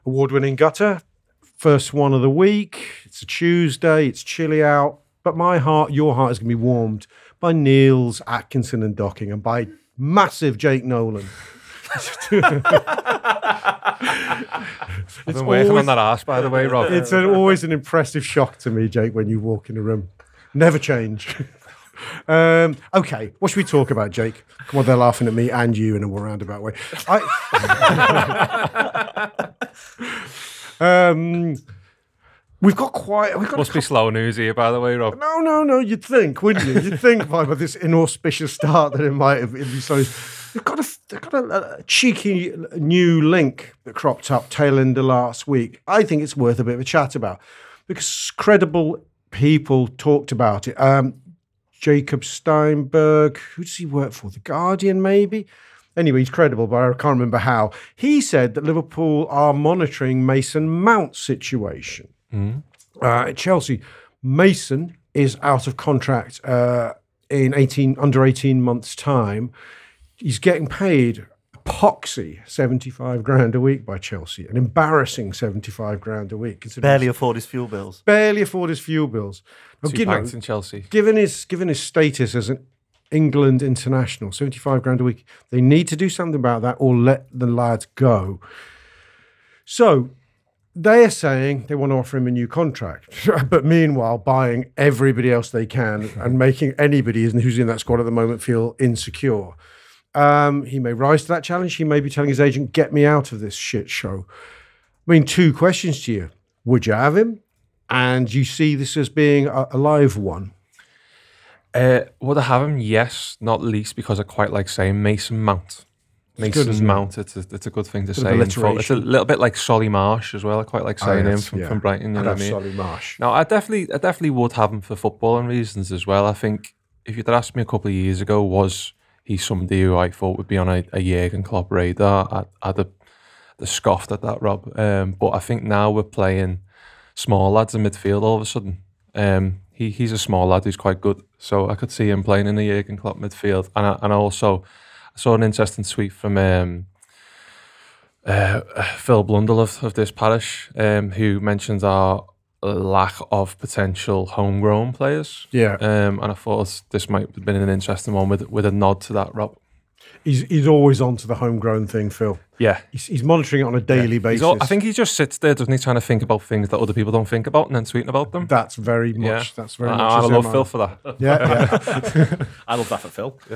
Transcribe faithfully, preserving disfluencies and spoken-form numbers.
award-winning gutter. First one of the week. It's a Tuesday. It's chilly out. But my heart, your heart is going to be warmed by Niels, Atkinson and Docking and by massive Jake Nolan. I've been working on that arse, by the way, Rob. It's an, always an impressive shock to me, Jake, when you walk in a room. Never change. um, okay, what should we talk about, Jake? Come on, they're laughing at me and you in a more roundabout way. I, um, we've got quite... We've got Must be slow news here, by the way, Rob. No, no, no, you'd think, wouldn't you? You'd think by this inauspicious start that it might have it'd be slow. They've got, a, they've got a, a cheeky new link that cropped up tail end of last week. I think it's worth a bit of a chat about because credible people talked about it. Um, Jacob Steinberg, who does he work for? The Guardian, maybe? Anyway, he's credible, but I can't remember how. He said that Liverpool are monitoring Mason Mount's situation. Mm. Uh, at Chelsea, Mason is out of contract uh, in eighteen under eighteen months' time. He's getting paid epoxy seventy-five grand a week by Chelsea, an embarrassing seventy-five grand a week. Barely afford his fuel bills. Barely afford his fuel bills. Now, Two you know, pints in Chelsea. Given his given his status as an England international, seventy-five grand a week, they need to do something about that or let the lad go. So they are saying they want to offer him a new contract, but meanwhile buying everybody else they can and making anybody who's in that squad at the moment feel insecure. Um, he may rise to that challenge. He may be telling his agent, get me out of this shit show. I mean, two questions to you. Would you have him? And you see this as being a, a live one? Uh, would I have him? Yes, not least because I quite like saying Mason Mount. It's Mason Mount, it's a, it's a good thing to Bit say. of in full. It's a alliteration. little bit like Solly Marsh as well. I quite like saying Oh, him yes, from, yeah. from Brighton. You I'd know have what I mean? Solly Marsh. No, I definitely, I definitely would have him for footballing reasons as well. I think if you'd asked me a couple of years ago, was he somebody who I thought would be on a, a Jurgen Klopp radar? I'd, I'd have, have scoffed at that, Rob. Um, but I think now we're playing small lads in midfield all of a sudden. Um, he he's a small lad who's quite good, so I could see him playing in the Jurgen Klopp midfield. And I, and also, I saw an interesting tweet from um, uh, Phil Blundell of, of this parish, um, who mentioned our lack of potential homegrown players. Yeah. Um, and I thought this might have been an interesting one with with a nod to that, Rob. He's he's always on to the homegrown thing, Phil. Yeah. He's, he's monitoring it on a daily Yeah. basis. He's all, I think he just sits there, doesn't he, trying to think about things that other people don't think about and then tweeting about them. That's very much. Yeah. That's very I, much. I his love M O. Phil for that. Yeah, yeah. I love that for Phil.